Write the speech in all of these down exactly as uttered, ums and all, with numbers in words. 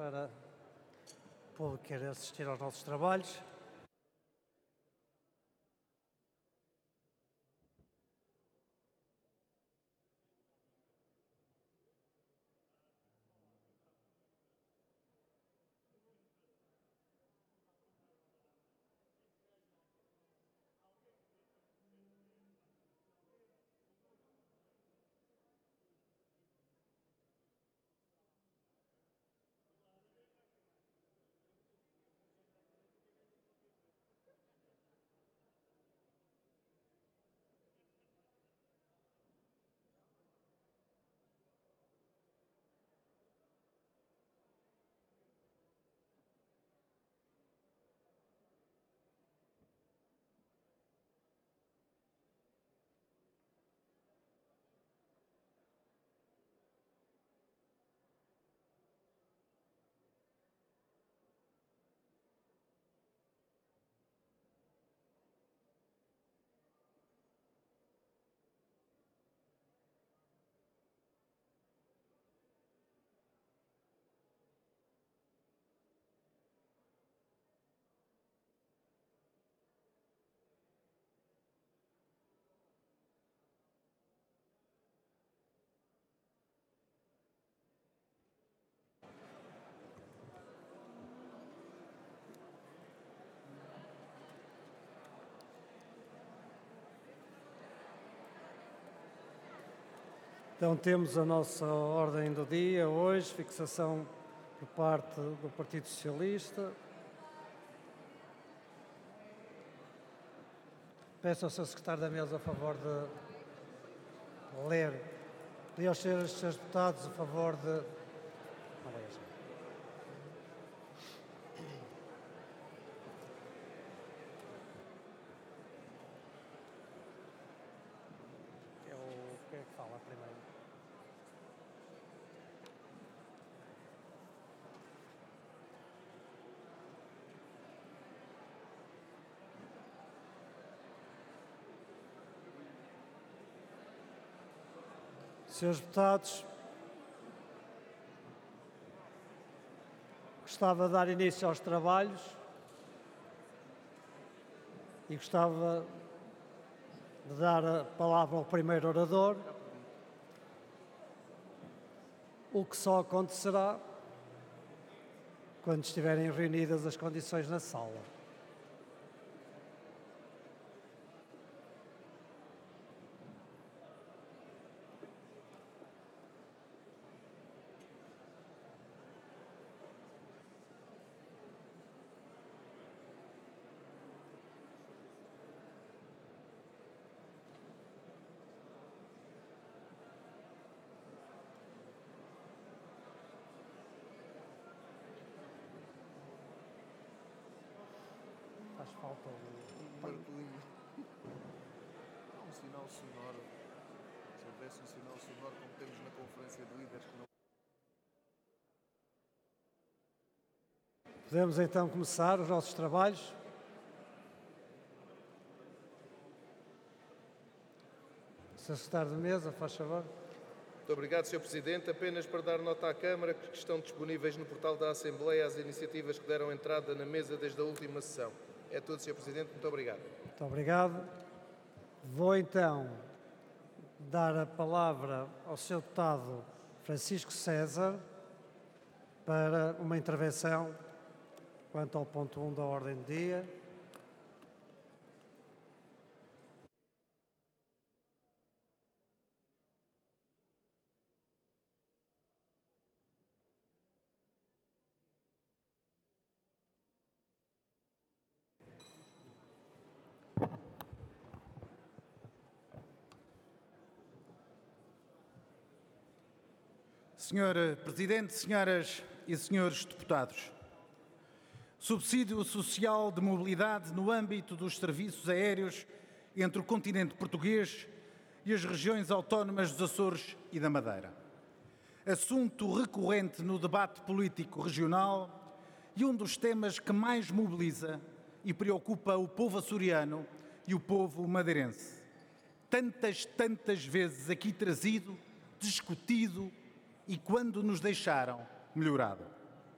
para o público que quer assistir aos nossos trabalhos. Então temos a nossa ordem do dia hoje, fixação por parte do Partido Socialista. Peço ao senhor Secretário da Mesa a favor de ler. E aos senhores, senhores deputados a favor de... É o... Quem é que fala primeiro? Senhores deputados, gostava de dar início aos trabalhos e gostava de dar a palavra ao primeiro orador, o que só acontecerá quando estiverem reunidas as condições na sala. Faz falta um martelinho. Um sinal sonoro. Se houvesse um sinal sonoro como temos na conferência de líderes que não... Podemos então começar os nossos trabalhos. senhor Secretário de Mesa, faz favor. Muito obrigado, senhor Presidente. Apenas para dar nota à Câmara que estão disponíveis no portal da Assembleia as iniciativas que deram entrada na mesa desde a última sessão. É tudo, senhor Presidente. Muito obrigado. Muito obrigado. Vou então dar a palavra ao senhor deputado Francisco César para uma intervenção quanto ao ponto um da ordem do dia. senhor Presidente, senhoras e senhores deputados, subsídio social de mobilidade no âmbito dos serviços aéreos entre o continente português e as regiões autónomas dos Açores e da Madeira. Assunto recorrente no debate político regional e um dos temas que mais mobiliza e preocupa o povo açoriano e o povo madeirense. Tantas, tantas vezes aqui trazido, discutido e, quando nos deixaram, melhorado.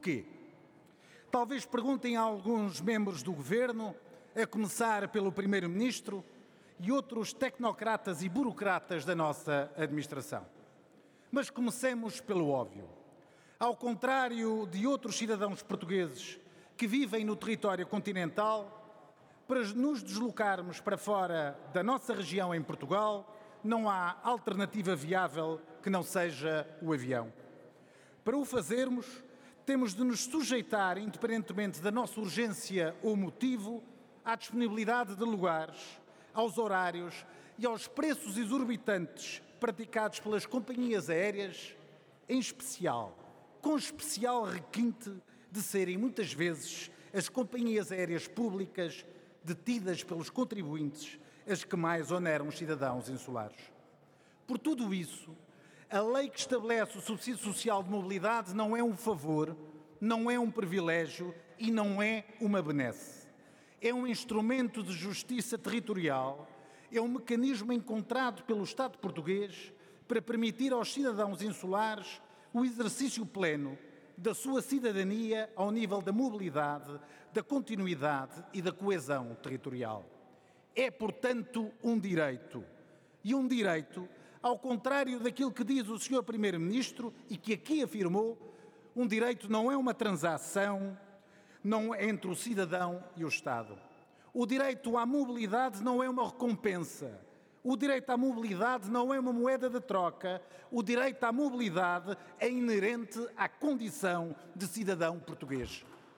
Porquê? Talvez perguntem a alguns membros do Governo, a começar pelo Primeiro-Ministro e outros tecnocratas e burocratas da nossa administração. Mas comecemos pelo óbvio. Ao contrário de outros cidadãos portugueses que vivem no território continental, para nos deslocarmos para fora da nossa região em Portugal, não há alternativa viável que não seja o avião. Para o fazermos, temos de nos sujeitar, independentemente da nossa urgência ou motivo, à disponibilidade de lugares, aos horários e aos preços exorbitantes praticados pelas companhias aéreas, em especial, com especial requinte de serem muitas vezes as companhias aéreas públicas detidas pelos contribuintes as que mais oneram os cidadãos insulares. Por tudo isso, a lei que estabelece o subsídio social de mobilidade não é um favor, não é um privilégio e não é uma benesse. É um instrumento de justiça territorial, é um mecanismo encontrado pelo Estado português para permitir aos cidadãos insulares o exercício pleno da sua cidadania ao nível da mobilidade, da continuidade e da coesão territorial. É, portanto, um direito. E um direito, ao contrário daquilo que diz o senhor Primeiro-Ministro e que aqui afirmou, um direito não é uma transação não é entre o cidadão e o Estado. O direito à mobilidade não é uma recompensa. O direito à mobilidade não é uma moeda de troca. O direito à mobilidade é inerente à condição de cidadão português.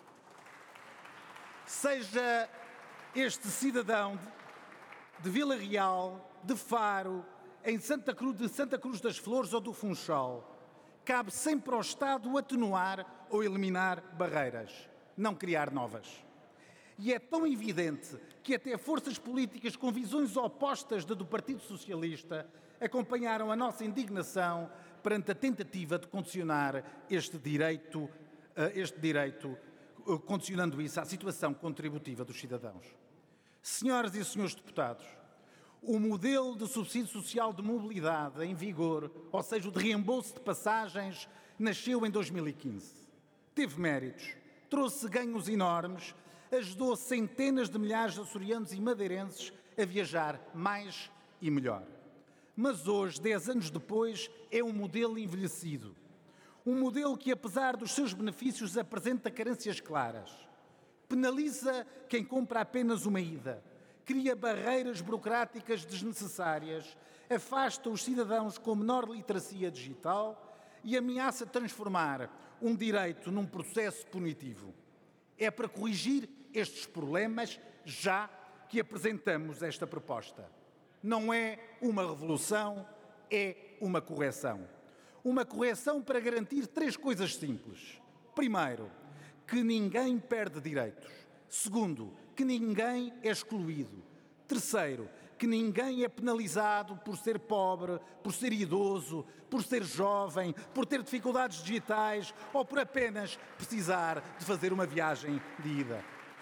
Seja este cidadão de Vila Real, de Faro, em Santa Cruz, de Santa Cruz das Flores ou do Funchal, cabe sempre ao Estado atenuar ou eliminar barreiras, não criar novas. E é tão evidente que até forças políticas com visões opostas da do Partido Socialista acompanharam a nossa indignação perante a tentativa de condicionar este direito, este direito, condicionando isso à situação contributiva dos cidadãos. Senhoras e senhores deputados, o modelo de subsídio social de mobilidade em vigor, ou seja, o de reembolso de passagens, nasceu em dois mil e quinze. Teve méritos, trouxe ganhos enormes, ajudou centenas de milhares de açorianos e madeirenses a viajar mais e melhor. Mas hoje, dez anos depois, é um modelo envelhecido. Um modelo que, apesar dos seus benefícios, apresenta carências claras. Penaliza quem compra apenas uma ida, cria barreiras burocráticas desnecessárias, afasta os cidadãos com menor literacia digital e ameaça transformar um direito num processo punitivo. É para corrigir estes problemas já que apresentamos esta proposta. Não é uma revolução, é uma correção. Uma correção para garantir três coisas simples. Primeiro, que ninguém perde direitos. Segundo, que ninguém é excluído. Terceiro, que ninguém é penalizado por ser pobre, por ser idoso, por ser jovem, por ter dificuldades digitais ou por apenas precisar de fazer uma viagem de ida.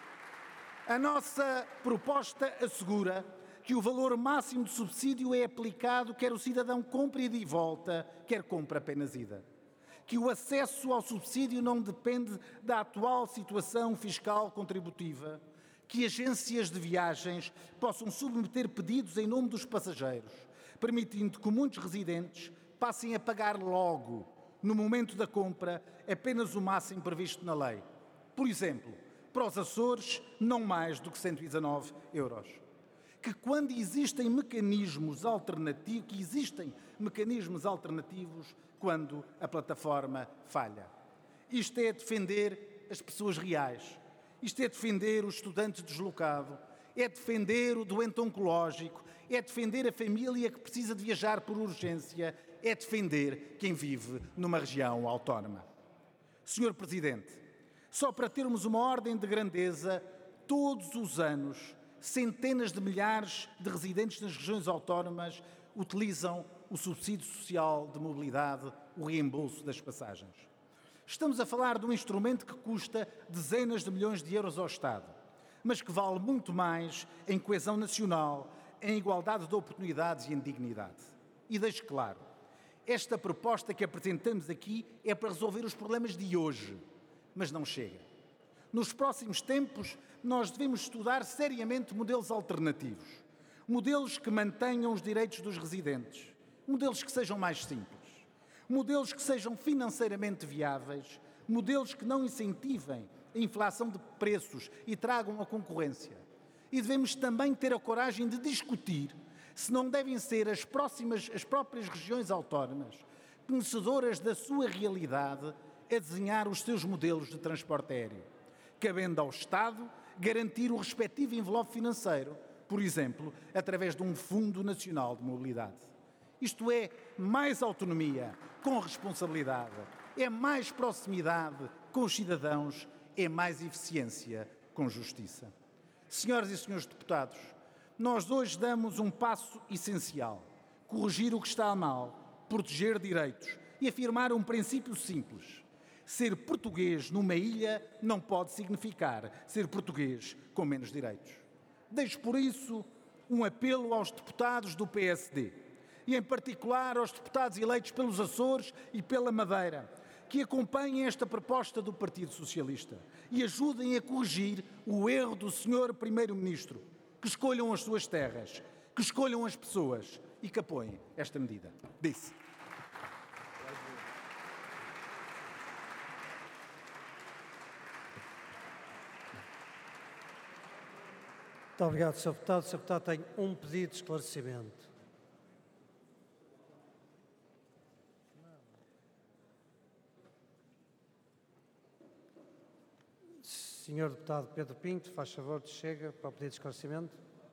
A nossa proposta assegura que o valor máximo de subsídio é aplicado quer o cidadão compre ida e volta, quer compre apenas ida. Que o acesso ao subsídio não depende da atual situação fiscal contributiva, que agências de viagens possam submeter pedidos em nome dos passageiros, permitindo que muitos residentes passem a pagar logo, no momento da compra, apenas o máximo previsto na lei. Por exemplo, para os Açores, não mais do que cento e dezanove euros. Que quando existem mecanismos alternativos, que existem mecanismos alternativos quando a plataforma falha. Isto é defender as pessoas reais. Isto é defender o estudante deslocado, é defender o doente oncológico, é defender a família que precisa de viajar por urgência, é defender quem vive numa região autónoma. senhor Presidente, só para termos uma ordem de grandeza, todos os anos, centenas de milhares de residentes nas regiões autónomas utilizam o subsídio social de mobilidade, o reembolso das passagens. Estamos a falar de um instrumento que custa dezenas de milhões de euros ao Estado, mas que vale muito mais em coesão nacional, em igualdade de oportunidades e em dignidade. E deixo claro, esta proposta que apresentamos aqui é para resolver os problemas de hoje, mas não chega. Nos próximos tempos, nós devemos estudar seriamente modelos alternativos, modelos que mantenham os direitos dos residentes, modelos que sejam mais simples, modelos que sejam financeiramente viáveis, modelos que não incentivem a inflação de preços e tragam a concorrência. E devemos também ter a coragem de discutir se não devem ser as, próximas, as próprias regiões autónomas, conhecedoras da sua realidade, a desenhar os seus modelos de transporte aéreo, cabendo ao Estado garantir o respectivo envelope financeiro, por exemplo, através de um Fundo Nacional de Mobilidade. Isto é mais autonomia com responsabilidade, é mais proximidade com os cidadãos, é mais eficiência com justiça. Senhoras e senhores deputados, nós hoje damos um passo essencial: corrigir o que está mal, proteger direitos e afirmar um princípio simples. Ser português numa ilha não pode significar ser português com menos direitos. Deixo por isso um apelo aos deputados do P S D e em particular aos deputados eleitos pelos Açores e pela Madeira, que acompanhem esta proposta do Partido Socialista e ajudem a corrigir o erro do senhor Primeiro-Ministro, que escolham as suas terras, que escolham as pessoas e que apoiem esta medida. Disse. Muito obrigado, senhor Deputado. O senhor Deputado tem um pedido de esclarecimento. senhor Deputado Pedro Pinto, faz favor, chega para o pedido de esclarecimento.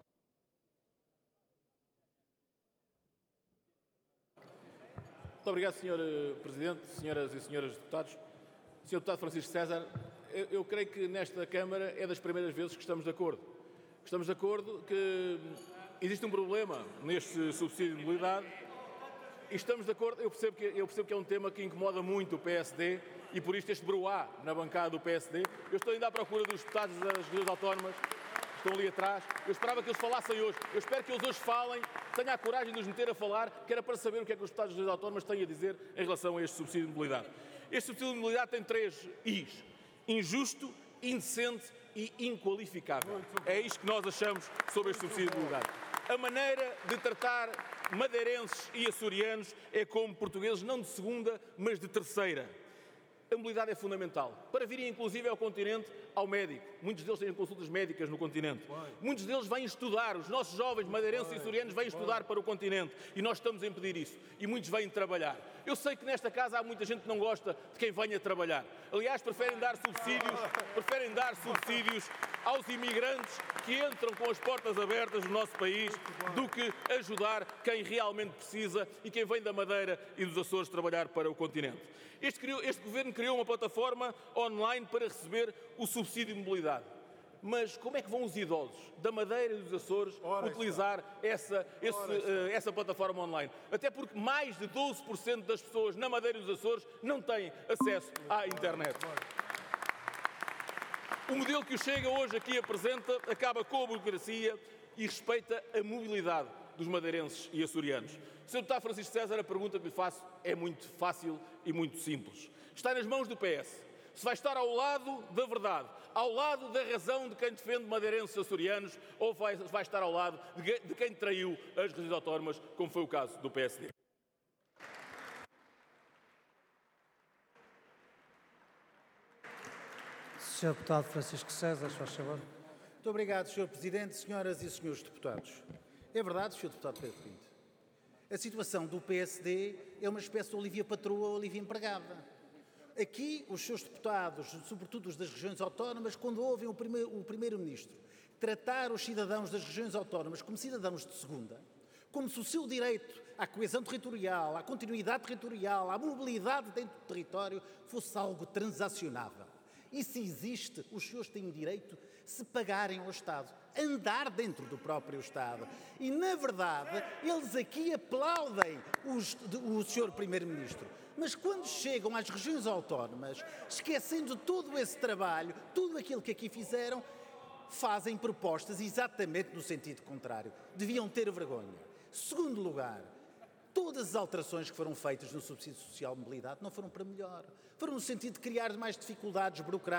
Muito obrigado, senhor Presidente, senhoras e senhores deputados. senhor Deputado Francisco César, eu, eu creio que nesta Câmara é das primeiras vezes que estamos de acordo. Estamos de acordo que existe um problema neste subsídio de mobilidade e estamos de acordo, eu percebo, que, eu percebo que é um tema que incomoda muito o P S D e por isto este broá na bancada do P S D. Eu estou ainda à procura dos deputados das regiões autónomas que estão ali atrás. Eu esperava que eles falassem hoje. Eu espero que eles hoje falem, tenham a coragem de nos meter a falar, que era para saber o que é que os deputados das regiões autónomas têm a dizer em relação a este subsídio de mobilidade. Este subsídio de mobilidade tem três Is: injusto, indecente e inqualificável. É isto que nós achamos sobre este subsídio de mobilidade. A maneira de tratar madeirenses e açorianos é como portugueses não de segunda, mas de terceira. A mobilidade é fundamental para virem, inclusive, ao continente, ao médico. Muitos deles têm consultas médicas no continente. Muitos deles vêm estudar. Os nossos jovens madeirenses e açorianos vêm estudar para o continente e nós estamos a impedir isso. E muitos vêm trabalhar. Eu sei que nesta casa há muita gente que não gosta de quem venha trabalhar. Aliás, preferem dar subsídios, preferem dar subsídios aos imigrantes que entram com as portas abertas no nosso país do que ajudar quem realmente precisa e quem vem da Madeira e dos Açores trabalhar para o continente. Este, criou, este governo criou uma plataforma online para receber o subsídio de mobilidade. Mas como é que vão os idosos da Madeira e dos Açores Ora, utilizar essa, esse, uh, essa plataforma online? Até porque mais de doze por cento das pessoas na Madeira e dos Açores não têm acesso à internet. O modelo que o Chega hoje aqui apresenta acaba com a burocracia e respeita a mobilidade dos madeirenses e açorianos. senhor Deputado Francisco César, a pergunta que lhe faço é muito fácil e muito simples. Está nas mãos do P S. Se vai estar ao lado da verdade, ao lado da razão de quem defende madeirenses e açorianos, ou vai, vai estar ao lado de, de quem traiu as regiões autónomas, como foi o caso do P S D. senhor Deputado Francisco César, faz favor. Muito obrigado, senhor Presidente, senhoras e senhores deputados. É verdade, senhor Deputado Pedro Pinto. A situação do P S D é uma espécie de Olívia Patroa ou Olívia Empregada. Aqui, os seus deputados, sobretudo os das regiões autónomas, quando ouvem o, primeiro, o Primeiro-Ministro tratar os cidadãos das regiões autónomas como cidadãos de segunda, como se o seu direito à coesão territorial, à continuidade territorial, à mobilidade dentro do território fosse algo transacionável. E se existe, os senhores têm direito se pagarem ao Estado, andar dentro do próprio Estado. E, na verdade, eles aqui aplaudem os, o senhor Primeiro-Ministro. Mas quando chegam às regiões autónomas, esquecendo todo esse trabalho, tudo aquilo que aqui fizeram, fazem propostas exatamente no sentido contrário. Deviam ter vergonha. Segundo lugar, Todas as alterações que foram feitas no subsídio social de mobilidade não foram para melhor. Foram no sentido de criar mais dificuldades burocráticas.